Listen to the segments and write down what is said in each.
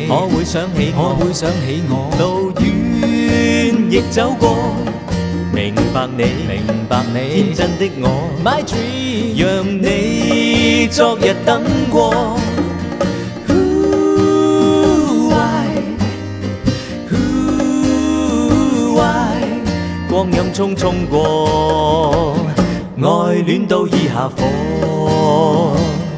我會想起我， 我會想起我， 路遠亦走過，明白你， 明白你天真的我 ，My dream， 讓你昨日等過。光陰匆匆過，愛戀都已下火。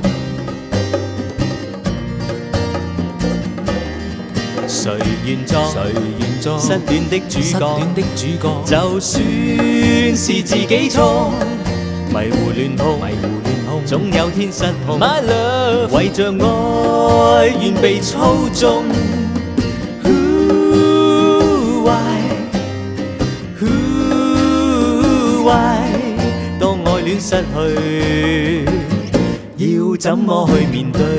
誰願作失戀的主角？就算是自己錯，迷糊亂碰，總有天失控。 My love， 為着愛願被操縱。當愛戀失去，要怎麼去面對？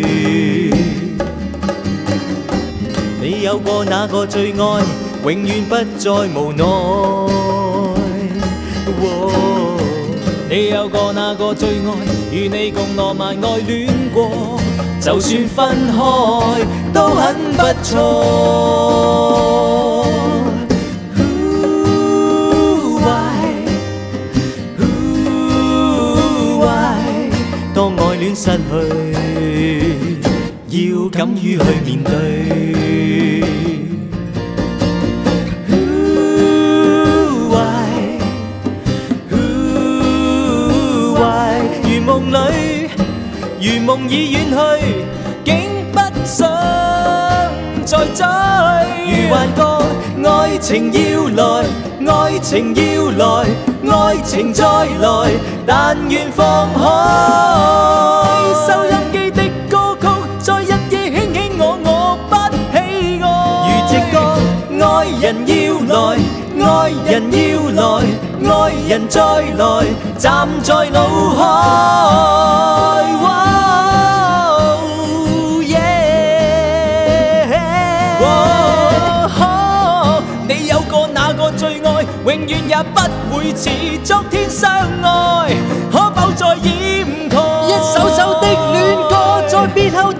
你有過那個最愛，永遠不再無奈。 你有過那個最愛，與你共浪漫愛戀過， 就算分開都很不錯。當愛戀失去，要敢於去面對。如夢裏，如夢已遠去，竟不想再追。如幻覺，愛情要來，愛情要來，愛情再來，但願放開。收音機的歌曲，在日夜輕輕我不喜愛。如直覺，愛人要來，愛人要來，愛人再來，站在腦海。你有過那個最愛，永遠也不會似昨天相愛，可否再掩蓋？ 一首首的戀歌，在別後。